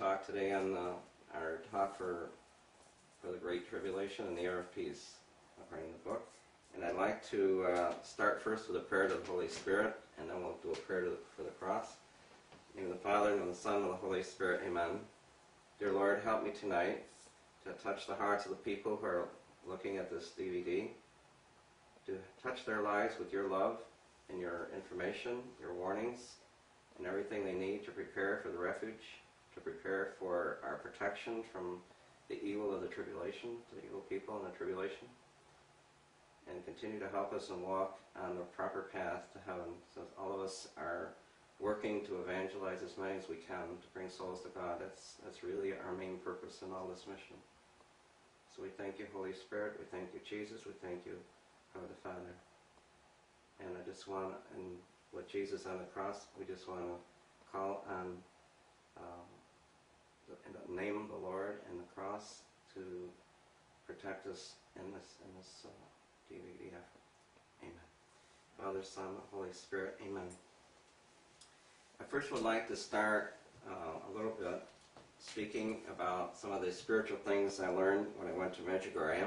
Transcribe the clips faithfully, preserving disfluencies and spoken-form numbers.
talk today on the, our talk for for the Great Tribulation and the Hour of Peace, according to the book. And I'd like to uh, start first with a prayer to the Holy Spirit, and then we'll do a prayer to the, for the cross. In the name of the Father, and of the Son, and of the Holy Spirit, amen. Dear Lord, help me tonight to touch the hearts of the people who are looking at this D V D, to touch their lives with your love and your information, your warnings, and everything they need to prepare for the refuge, to prepare for our protection from the evil of the tribulation, to the evil people in the tribulation, and continue to help us and walk on the proper path to heaven, so all of us are working to evangelize as many as we can to bring souls to God. That's, that's really our main purpose in all this mission. So we thank you, Holy Spirit. We thank you, Jesus. We thank you, God the Father. And I just want, and with Jesus on the cross, we just want to call on um, the, in the name of the Lord and the cross to protect us in this in this uh, D V D effort. Amen. Father, Son, Holy Spirit. Amen. I first would like to start uh, a little bit speaking about some of the spiritual things I learned when I went to Medjugorje.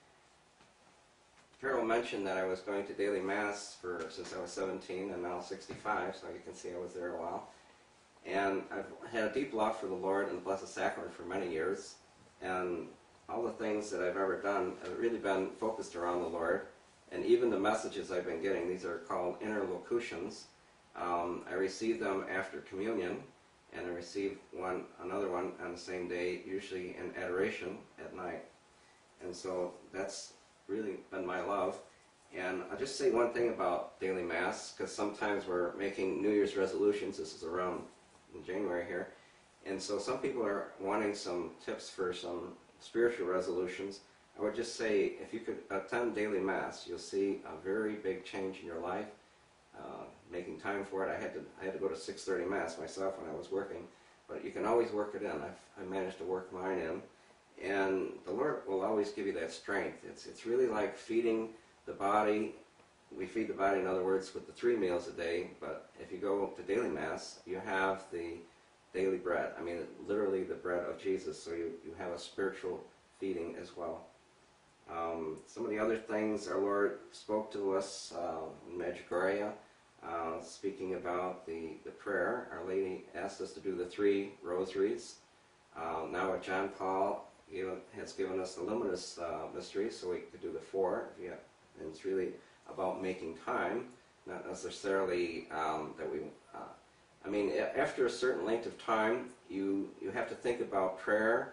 Carol mentioned that I was going to daily mass for since I was seventeen and now sixty-five, so you can see I was there a while. And I've had a deep love for the Lord and the Blessed Sacrament for many years, and all the things that I've ever done have really been focused around the Lord. And even the messages I've been getting, these are called interlocutions. Um, I receive them after communion, and I receive one, another one on the same day, usually in adoration at night. And so that's really been my love. And I'll just say one thing about daily mass, because sometimes we're making New Year's resolutions. This is around in January here, and so some people are wanting some tips for some spiritual resolutions. I would just say, if you could attend daily mass, you'll see a very big change in your life. Uh, making time for it. I had to I had to go to six thirty mass myself when I was working, but you can always work it in. I've I managed to work mine in, and the Lord will always give you that strength. It's it's really like feeding the body. We feed the body, in other words, with the three meals a day. But if you go to daily mass, you have the daily bread. I mean, literally the bread of Jesus. So you you have a spiritual feeding as well. Um, some of the other things our Lord spoke to us uh, in Medjugorje, uh, speaking about the, the prayer. Our Lady asked us to do the three rosaries. Uh, now what John Paul given, has given us the luminous uh, mysteries, so we could do the four. If you have, and it's really about making time, not necessarily um, that we... Uh, I mean, after a certain length of time, you, you have to think about prayer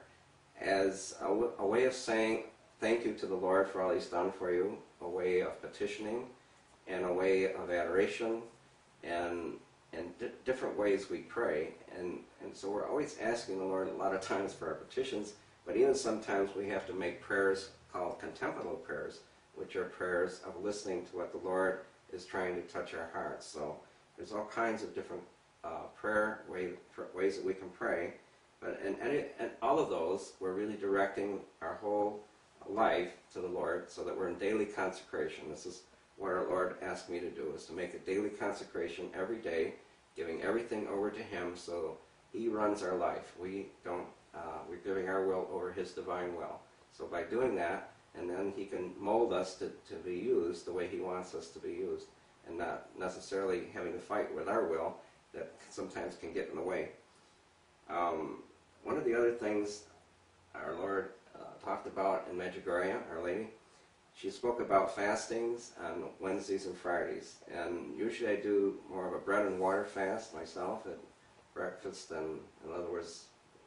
as a, a way of saying thank you to the Lord for all He's done for you, a way of petitioning, and a way of adoration, and and di different ways we pray. And, and so we're always asking the Lord a lot of times for our petitions, but even sometimes we have to make prayers called contemplative prayers, which are prayers of listening to what the Lord is trying to touch our hearts. So there's all kinds of different uh, prayer way, ways that we can pray, but in any, and all of those, we're really directing our whole life to the Lord, so that we're in daily consecration. This is what our Lord asked me to do, is to make a daily consecration every day, giving everything over to Him, so He runs our life. We don't, uh, we're giving our will over His divine will. So by doing that, and then He can mold us to, to be used the way He wants us to be used, and not necessarily having to fight with our will that sometimes can get in the way. Um, one of the other things our Lord Uh, talked about in Medjugorje, Our Lady, she spoke about fastings on Wednesdays and Fridays, and usually I do more of a bread and water fast myself at breakfast, and in other words,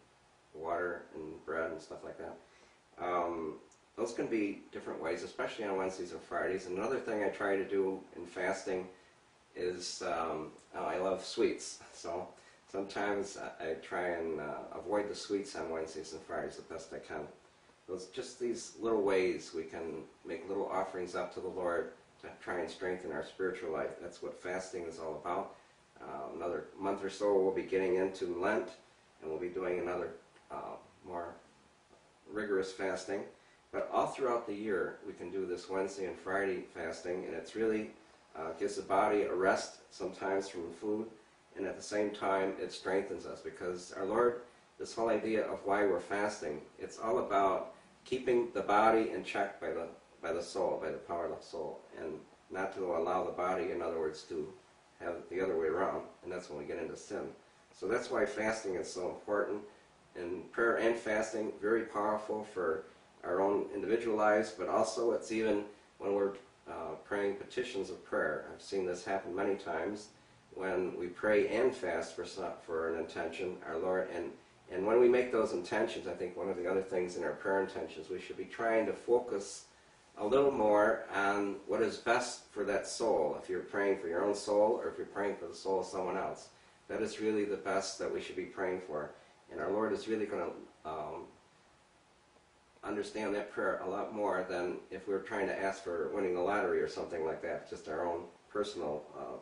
water and bread and stuff like that. Um, those can be different ways, especially on Wednesdays and Fridays. And another thing I try to do in fasting is, um, oh, I love sweets, so sometimes I, I try and uh, avoid the sweets on Wednesdays and Fridays the best I can. Those, just these little ways we can make little offerings up to the Lord to try and strengthen our spiritual life. That's what fasting is all about. Uh, another month or so we'll be getting into Lent, and we'll be doing another uh, more rigorous fasting. But all throughout the year we can do this Wednesday and Friday fasting, and it's really uh, gives the body a rest sometimes from food, and at the same time it strengthens us, because our Lord this whole idea of why we're fasting. It's all about keeping the body in check by the by the soul, by the power of the soul, and not to allow the body, in other words, to have it the other way around, and that's when we get into sin. So that's why fasting is so important, and prayer and fasting, very powerful for our own individual lives, but also it's even when we're uh, praying petitions of prayer. I've seen this happen many times when we pray and fast for some, for an intention, our Lord, and and when we make those intentions, I think one of the other things in our prayer intentions, we should be trying to focus a little more on what is best for that soul. If you're praying for your own soul or if you're praying for the soul of someone else, that is really the best that we should be praying for. And our Lord is really going to um, understand that prayer a lot more than if we were trying to ask for winning the lottery or something like that, just our own personal uh,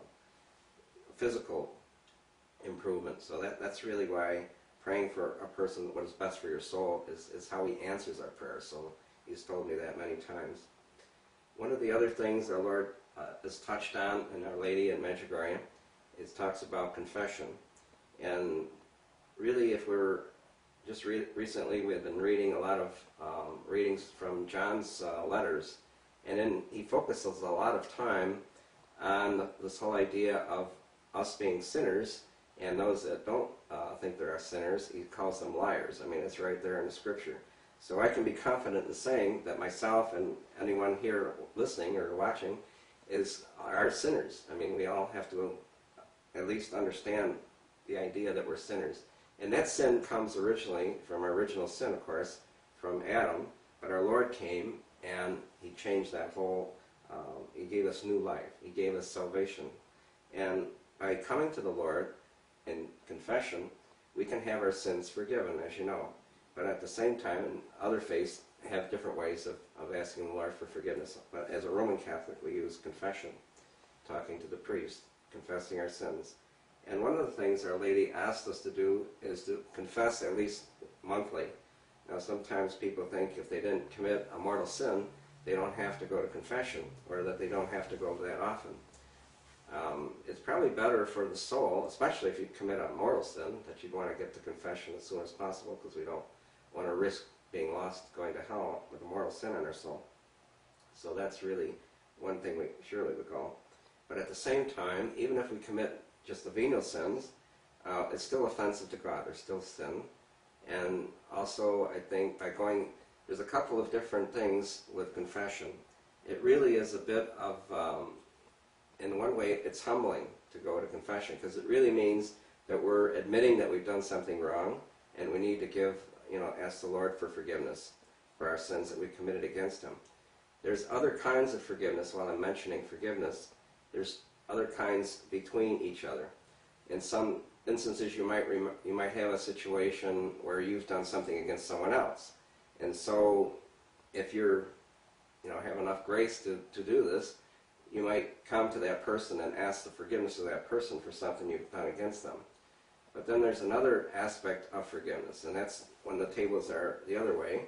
physical improvement. So that, that's really why praying for a person, what is best for your soul, is, is how he answers our prayers. So he's told me that many times. One of the other things our Lord uh, has touched on in Our Lady in Medjugorje is talks about confession. And really, if we're just re recently, we've been reading a lot of um, readings from John's uh, letters, and then he focuses a lot of time on this whole idea of us being sinners, and those that don't uh, think they are sinners, he calls them liars. I mean, it's right there in the Scripture. So I can be confident in saying that myself and anyone here listening or watching is are sinners. I mean, we all have to at least understand the idea that we're sinners. And that sin comes originally from our original sin, of course, from Adam. But our Lord came and he changed that whole, um, he gave us new life. He gave us salvation. And by coming to the Lord in confession, we can have our sins forgiven, as you know. But at the same time, and other faiths have different ways of, of asking the Lord for forgiveness. But as a Roman Catholic, we use confession, talking to the priest, confessing our sins. And one of the things Our Lady asked us to do is to confess at least monthly. Now, sometimes people think if they didn't commit a mortal sin, they don't have to go to confession, or that they don't have to go that often. Um, it's probably better for the soul, especially if you commit a mortal sin, that you'd want to get to confession as soon as possible, because we don't want to risk being lost, going to hell with a mortal sin in our soul. So that's really one thing we surely would go. But at the same time, even if we commit just the venial sins, uh, it's still offensive to God. There's still sin. And also, I think by going, there's a couple of different things with confession. It really is a bit of, um, in one way, it's humbling to go to confession, because it really means that we're admitting that we've done something wrong, and we need to give, you know, ask the Lord for forgiveness for our sins that we committed against Him. There's other kinds of forgiveness. While I'm mentioning forgiveness, there's other kinds between each other. In some instances, you might rem you might have a situation where you've done something against someone else, and so if you're, you know, have enough grace to to do this, you might come to that person and ask the forgiveness of that person for something you've done against them. But then there's another aspect of forgiveness, and that's when the tables are the other way,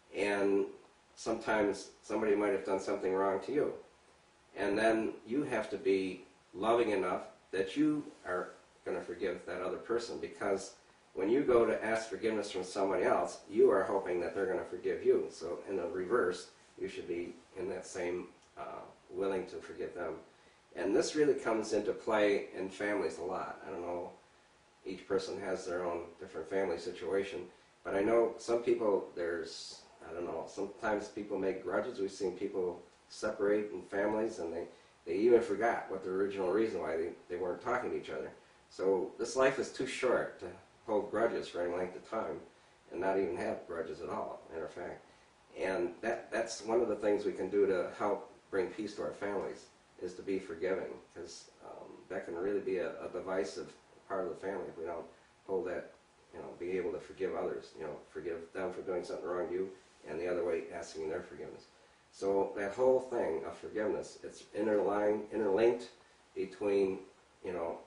and sometimes somebody might have done something wrong to you. And then you have to be loving enough that you are going to forgive that other person, because when you go to ask forgiveness from somebody else, you are hoping that they're going to forgive you. So in the reverse, you should be in that same uh, willing to forgive them. And this really comes into play in families a lot. I don't know, each person has their own different family situation, but I know some people, there's, I don't know, sometimes people make grudges. We've seen people separate in families, and they, they even forgot what the original reason why they, they weren't talking to each other. So this life is too short to hold grudges for any length of time, and not even have grudges at all, matter of fact. And that, that's one of the things we can do to help bring peace to our families, is to be forgiving, because um, that can really be a, a divisive part of the family if we don't hold that, you know, be able to forgive others, you know, forgive them for doing something wrong to you, and the other way, asking their forgiveness. So that whole thing of forgiveness, it's interlined, interlinked between, you know,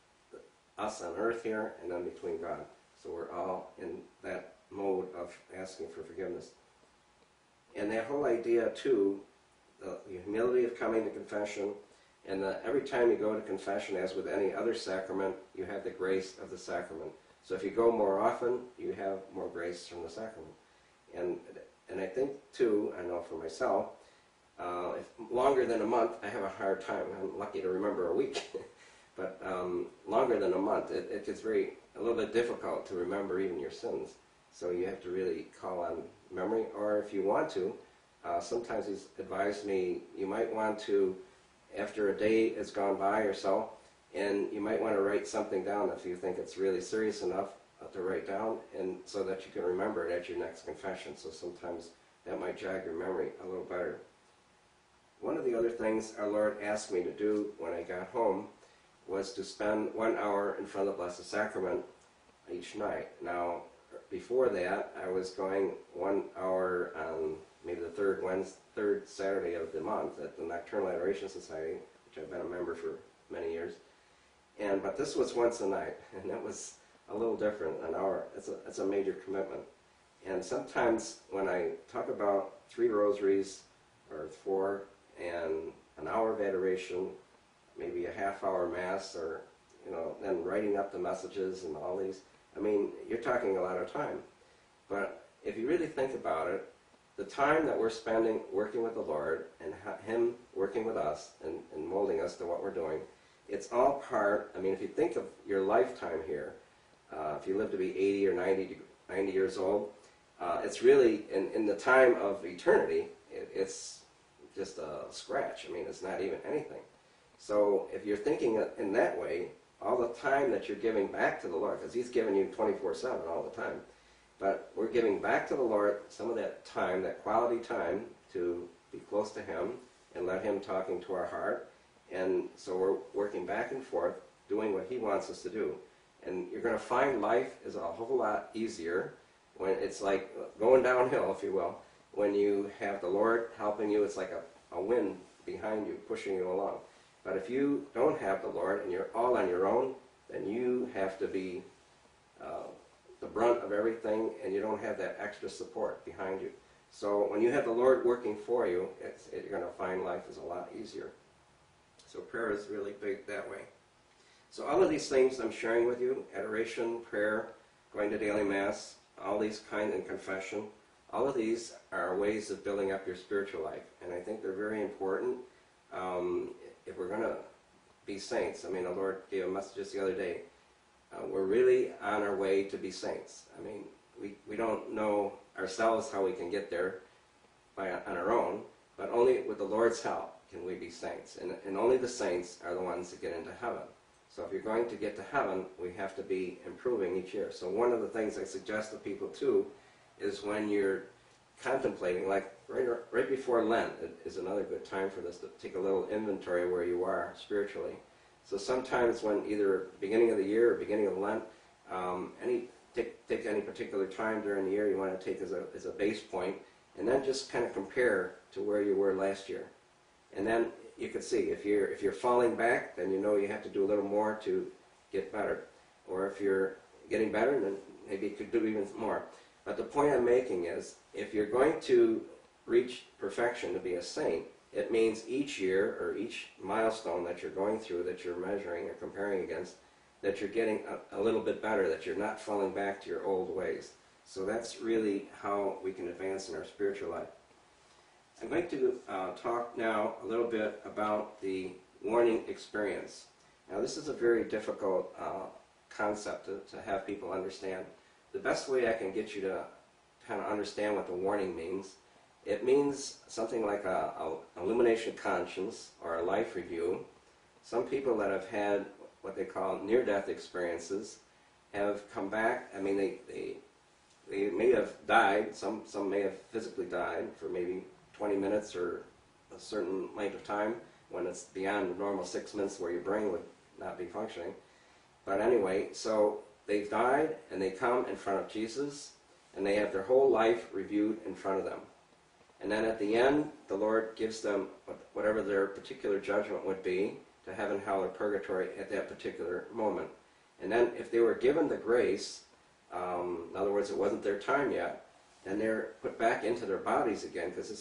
us on earth here, and then between God. So we're all in that mode of asking for forgiveness. And that whole idea, too, the humility of coming to confession, and the, every time you go to confession, as with any other sacrament, you have the grace of the sacrament. So if you go more often, you have more grace from the sacrament. And, and I think, too, I know for myself, uh, if longer than a month, I have a hard time. I'm lucky to remember a week. But um, longer than a month, it, it gets very, a little bit difficult to remember even your sins. So you have to really call on memory, or if you want to, uh, sometimes he's advised me, you might want to, after a day has gone by or so, and you might want to write something down if you think it's really serious enough uh, to write down, and so that you can remember it at your next confession. So sometimes that might jog your memory a little better. One of the other things our Lord asked me to do when I got home was to spend one hour in front of the Blessed Sacrament each night. Now, before that, I was going one hour on maybe the third Wednesday, third Saturday of the month at the Nocturnal Adoration Society, which I've been a member for many years. And but this was once a night, and it was a little different. An hour, it's a it's a major commitment. And sometimes when I talk about three rosaries or four and an hour of adoration, maybe a half hour mass, or you know, then writing up the messages and all these, I mean, you're talking a lot of time. But if you really think about it, the time that we're spending working with the Lord and Him working with us and, and molding us to what we're doing, it's all part, I mean, if you think of your lifetime here, uh, if you live to be eighty or ninety, ninety years old, uh, it's really, in, in the time of eternity, it, it's just a scratch. I mean, it's not even anything. So if you're thinking in that way, all the time that you're giving back to the Lord, because He's given you twenty-four seven all the time, but we're giving back to the Lord some of that time, that quality time, to be close to Him and let Him talking to our heart. And so we're working back and forth, doing what He wants us to do. And you're going to find life is a whole lot easier when it's like going downhill, if you will. When you have the Lord helping you, it's like a, a wind behind you, pushing you along. But if you don't have the Lord and you're all on your own, then you have to be uh, the brunt of everything, and you don't have that extra support behind you. So when you have the Lord working for you, it's, it, you're going to find life is a lot easier. So prayer is really big that way. So all of these things I'm sharing with you, adoration, prayer, going to daily Mass, all these kind and confession, all of these are ways of building up your spiritual life. And I think they're very important. Um, if we're going to be saints, I mean, the Lord gave a message just the other day, uh, we're really on our way to be saints. I mean, we, we don't know ourselves how we can get there by on our own, but only with the Lord's help can we be saints. And, and only the saints are the ones that get into heaven. So if you're going to get to heaven, we have to be improving each year. So one of the things I suggest to people too is when you're contemplating, like right, right before Lent is another good time for this, to take a little inventory where you are spiritually. So sometimes when either beginning of the year or beginning of Lent, um, any take, take any particular time during the year you want to take as a, as a base point, and then just kind of compare to where you were last year. And then you can see if you're, if you're falling back, then you know you have to do a little more to get better. Or if you're getting better, then maybe you could do even more. But the point I'm making is, if you're going to reach perfection to be a saint, it means each year or each milestone that you're going through, that you're measuring or comparing against, that you're getting a, a little bit better, that you're not falling back to your old ways. So that's really how we can advance in our spiritual life. I'm going to uh, talk now a little bit about the warning experience. Now this is a very difficult uh, concept to, to have people understand. The best way I can get you to kind of understand what the warning means, it means something like a, a illumination of conscience or a life review. Some people that have had what they call near-death experiences have come back. I mean, they, they, they may have died, some, some may have physically died for maybe twenty minutes or a certain length of time when it's beyond the normal six minutes where your brain would not be functioning. But anyway, so they've died and they come in front of Jesus and they have their whole life reviewed in front of them. And then at the end, the Lord gives them whatever their particular judgment would be to heaven, hell, or purgatory at that particular moment. And then if they were given the grace, um, in other words, it wasn't their time yet, then they're put back into their bodies again, because this